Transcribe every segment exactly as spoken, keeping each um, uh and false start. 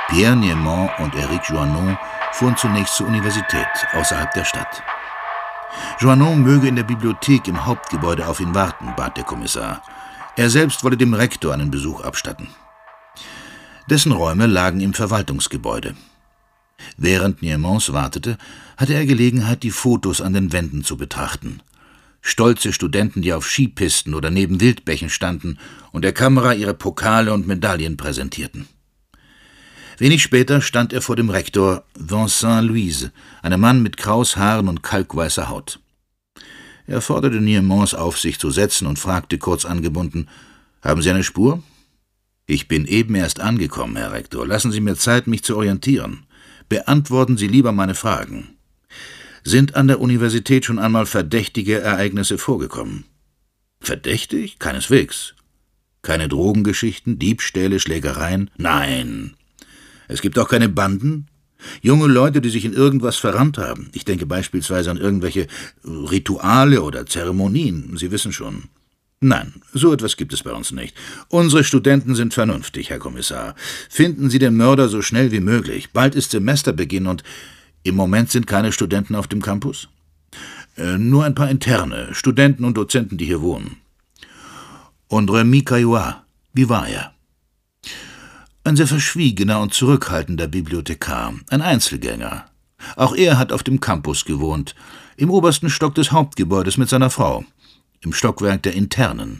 Pierre Niéman und Éric Joannon fuhren zunächst zur Universität außerhalb der Stadt. Joannon möge in der Bibliothek im Hauptgebäude auf ihn warten, bat der Kommissar. Er selbst wolle dem Rektor einen Besuch abstatten. Dessen Räume lagen im Verwaltungsgebäude. Während Niémans wartete, hatte er Gelegenheit, die Fotos an den Wänden zu betrachten. Stolze Studenten, die auf Skipisten oder neben Wildbächen standen und der Kamera ihre Pokale und Medaillen präsentierten. Wenig später stand er vor dem Rektor Vincent Louise, einem Mann mit kraus Haaren und kalkweißer Haut. Er forderte Niémans auf, sich zu setzen und fragte kurz angebunden: »Haben Sie eine Spur?« »Ich bin eben erst angekommen, Herr Rektor. Lassen Sie mir Zeit, mich zu orientieren. Beantworten Sie lieber meine Fragen. Sind an der Universität schon einmal verdächtige Ereignisse vorgekommen?« »Verdächtig? Keineswegs. Keine Drogengeschichten, Diebstähle, Schlägereien? Nein. Es gibt auch keine Banden? Junge Leute, die sich in irgendwas verrannt haben. Ich denke beispielsweise an irgendwelche Rituale oder Zeremonien. Sie wissen schon. Nein, so etwas gibt es bei uns nicht. Unsere Studenten sind vernünftig, Herr Kommissar. Finden Sie den Mörder so schnell wie möglich. Bald ist Semesterbeginn und im Moment sind keine Studenten auf dem Campus? Äh, nur ein paar Interne, Studenten und Dozenten, die hier wohnen. Und Rémi Caillois, wie war er? Ein sehr verschwiegener und zurückhaltender Bibliothekar, ein Einzelgänger. Auch er hat auf dem Campus gewohnt, im obersten Stock des Hauptgebäudes mit seiner Frau, im Stockwerk der Internen.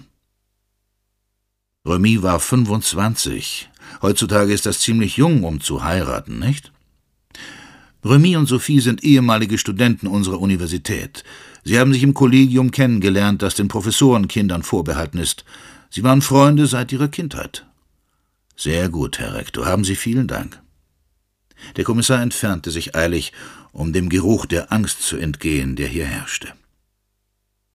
Rémi war fünfundzwanzig. Heutzutage ist das ziemlich jung, um zu heiraten, nicht? Rémi und Sophie sind ehemalige Studenten unserer Universität. Sie haben sich im Kollegium kennengelernt, das den Professorenkindern vorbehalten ist. Sie waren Freunde seit ihrer Kindheit. Sehr gut, Herr Rektor, haben Sie vielen Dank. Der Kommissar entfernte sich eilig, um dem Geruch der Angst zu entgehen, der hier herrschte.